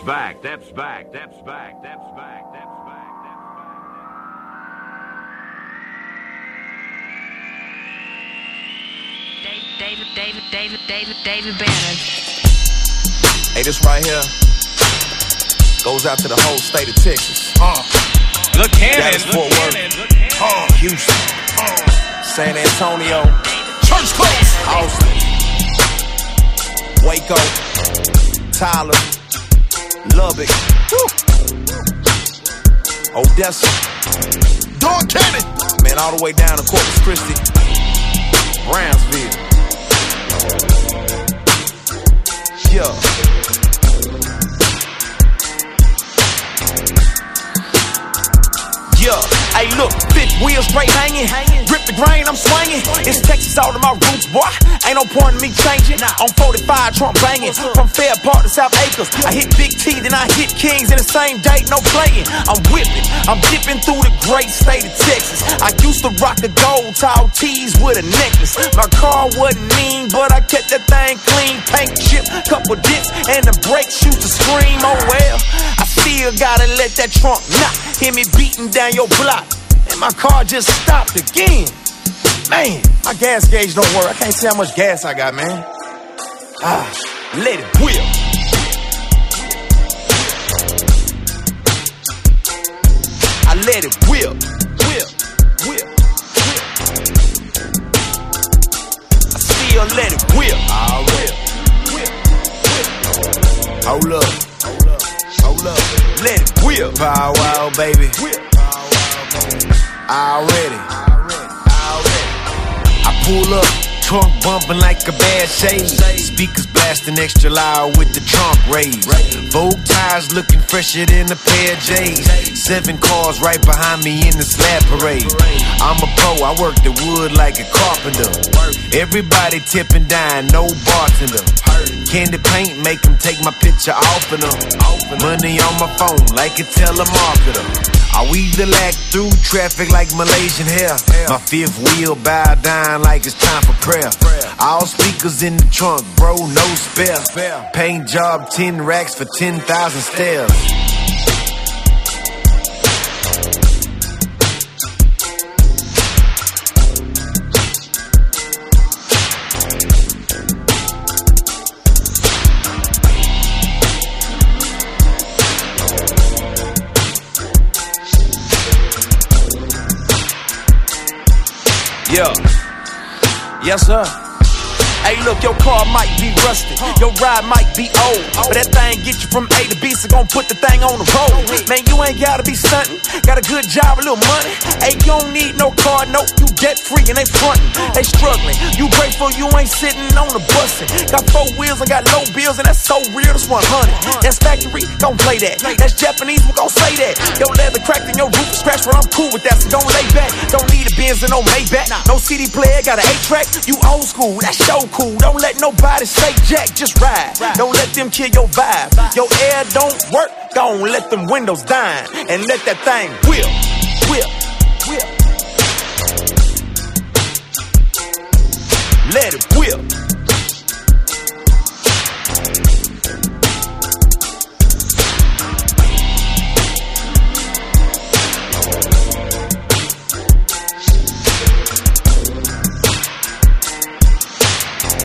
back, that's back, that's back, that's back, that's back, that's back. David Banner. Hey, this right here goes out to the whole state of Texas. Look Cannon, Fort Worth, Houston, San Antonio, church close. Austin, Waco, Tyler, Lubbock, Odessa, Dog Cannon. man, all the way down to Corpus Christi, Brownsville. Yeah. Yeah, hey look, fifth wheel straight hanging. Grip the grain, I'm swinging. It's Texas all to my roots, boy. Ain't no point in me changing. On 45, Trump banging. From Fair Park to South Acres, I hit Big T, then I hit Kings in the same day, no playing. I'm whipping, I'm dipping through the great state of Texas. I used to rock the gold tall tees with a necklace. My car wasn't mean, but I kept that thing clean. Paint chip, couple dips, and the brakes used to scream. Oh well, I still gotta let that trunk knock. Hear me beating down your block, and my car just stopped again. Man, my gas gauge don't work. I can't see how much gas I got, man. Let it whip. I let it whip, whip, whip, whip. I still let it whip. I whip, whip, whip. Hold up. Hold up, let it whip. Bow wow, baby. Already. I pull up, trunk bumping like a bad shade. Speakers blasting extra loud with the trunk raised. Vogue tires looking fresher than a pair of J's. 7 cars right behind me in the slab parade. I'm a pro, I work the wood like a carpenter. Everybody tipping down, no bartender. Candy paint make them take my picture off of them. Money on my phone like a telemarketer. I weave the lack through traffic like Malaysian hair. My fifth wheel bow down like it's time for prayer. All speakers in the trunk, bro, no spare. Paint job 10 racks for 10,000 stairs. Yeah. Yes, sir. Hey, look, your car might be rusty, your ride might be old, but that thing get you from A to B, so gon' put the thing on the road. Man, you ain't gotta be stunting, got a good job, a little money. Hey, you don't need no car, no, you debt free and they frontin', they struggling. You grateful you ain't sitting on the bustin'. Got 4 wheels and got low bills, and that's so real, that's 100. That's factory, gon' play that. That's Japanese, we gon' say that. Your leather cracked and your roof is scratched, but I'm cool with that, so don't lay back. Don't need a Benz and no Maybach, no CD player, got an 8-track. You old school, that's so cool. Don't let nobody say jack, just ride. Don't let them kill your vibe. Your air don't work, don't let them windows dine. And let that thing whip, whip, whip. Let it whip.